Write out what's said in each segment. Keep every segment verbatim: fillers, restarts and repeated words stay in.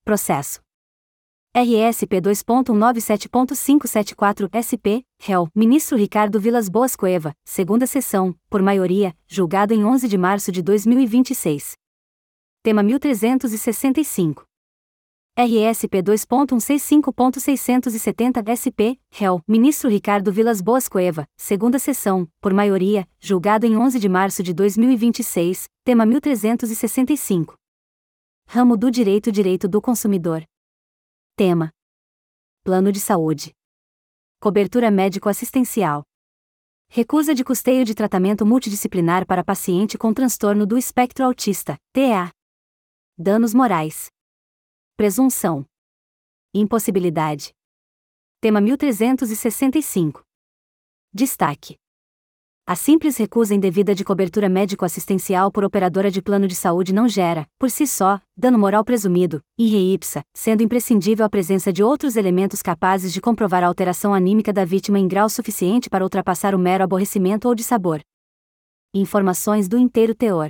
Processo R S P dois ponto nove sete ponto cinco sete quatro S P, réu, ministro Ricardo Vilas Boas Cueva, segunda sessão, por maioria, julgado em onze de março de dois mil e vinte e seis. Tema mil trezentos e sessenta e cinco. R S P dois ponto cento e sessenta e cinco ponto seiscentos e setenta S P, réu, ministro Ricardo Vilas Boas Cueva, segunda sessão, por maioria, julgado em onze de março de dois mil e vinte e seis, tema mil trezentos e sessenta e cinco. Ramo do Direito Direito do Consumidor. Tema: Plano de Saúde. Cobertura médico-assistencial. Recusa de custeio de tratamento multidisciplinar para paciente com transtorno do espectro autista, T E A. Danos morais. Presunção. Impossibilidade. Tema mil trezentos e sessenta e cinco. Destaque: a simples recusa indevida de cobertura médico-assistencial por operadora de plano de saúde não gera, por si só, dano moral presumido, e re ipsa, sendo imprescindível a presença de outros elementos capazes de comprovar a alteração anímica da vítima em grau suficiente para ultrapassar o mero aborrecimento ou dissabor. Informações do inteiro teor.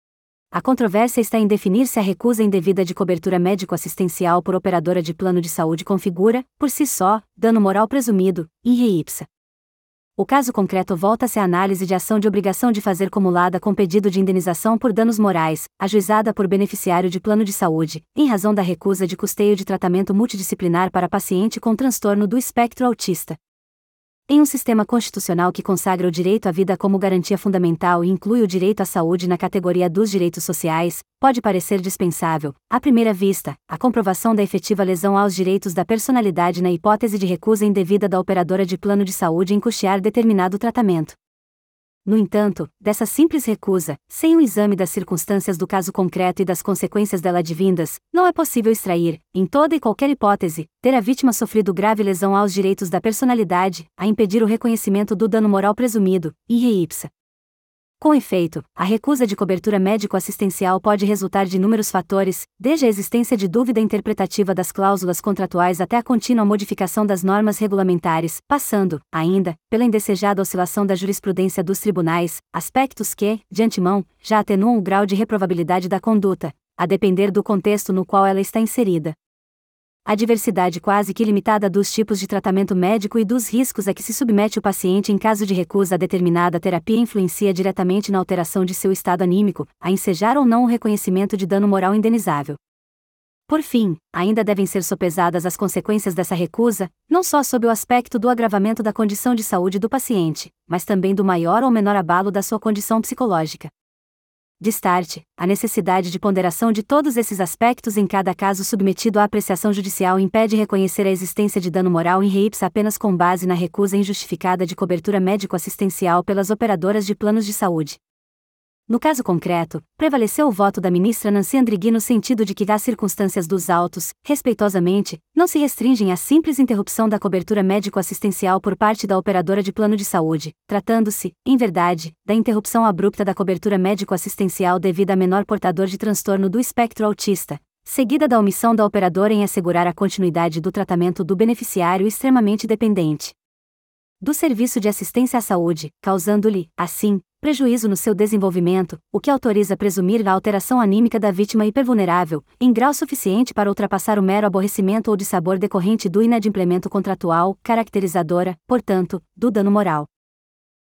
A controvérsia está em definir se a recusa indevida de cobertura médico-assistencial por operadora de plano de saúde configura, por si só, dano moral presumido, e re ipsa. O caso concreto volta-se à análise de ação de obrigação de fazer cumulada com pedido de indenização por danos morais, ajuizada por beneficiário de plano de saúde, em razão da recusa de custeio de tratamento multidisciplinar para paciente com transtorno do espectro autista. Em um sistema constitucional que consagra o direito à vida como garantia fundamental e inclui o direito à saúde na categoria dos direitos sociais, pode parecer dispensável, à primeira vista, a comprovação da efetiva lesão aos direitos da personalidade na hipótese de recusa indevida da operadora de plano de saúde em custear determinado tratamento. No entanto, dessa simples recusa, sem o exame das circunstâncias do caso concreto e das consequências dela advindas, não é possível extrair, em toda e qualquer hipótese, ter a vítima sofrido grave lesão aos direitos da personalidade, a impedir o reconhecimento do dano moral presumido, e re ipsa. Com efeito, a recusa de cobertura médico-assistencial pode resultar de inúmeros fatores, desde a existência de dúvida interpretativa das cláusulas contratuais até a contínua modificação das normas regulamentares, passando, ainda, pela indesejada oscilação da jurisprudência dos tribunais, aspectos que, de antemão, já atenuam o grau de reprovabilidade da conduta, a depender do contexto no qual ela está inserida. A diversidade quase que ilimitada dos tipos de tratamento médico e dos riscos a que se submete o paciente em caso de recusa a determinada terapia influencia diretamente na alteração de seu estado anímico, a ensejar ou não o reconhecimento de dano moral indenizável. Por fim, ainda devem ser sopesadas as consequências dessa recusa, não só sob o aspecto do agravamento da condição de saúde do paciente, mas também do maior ou menor abalo da sua condição psicológica. Destarte, a necessidade de ponderação de todos esses aspectos em cada caso submetido à apreciação judicial impede reconhecer a existência de dano moral em re ipsa apenas com base na recusa injustificada de cobertura médico-assistencial pelas operadoras de planos de saúde. No caso concreto, prevaleceu o voto da ministra Nancy Andrighi no sentido de que as circunstâncias dos autos, respeitosamente, não se restringem à simples interrupção da cobertura médico-assistencial por parte da operadora de plano de saúde, tratando-se, em verdade, da interrupção abrupta da cobertura médico-assistencial devida a menor portador de transtorno do espectro autista, seguida da omissão da operadora em assegurar a continuidade do tratamento do beneficiário extremamente dependente do serviço de assistência à saúde, causando-lhe, assim, prejuízo no seu desenvolvimento, o que autoriza presumir a alteração anímica da vítima hipervulnerável, em grau suficiente para ultrapassar o mero aborrecimento ou dissabor decorrente do inadimplemento contratual, caracterizadora, portanto, do dano moral.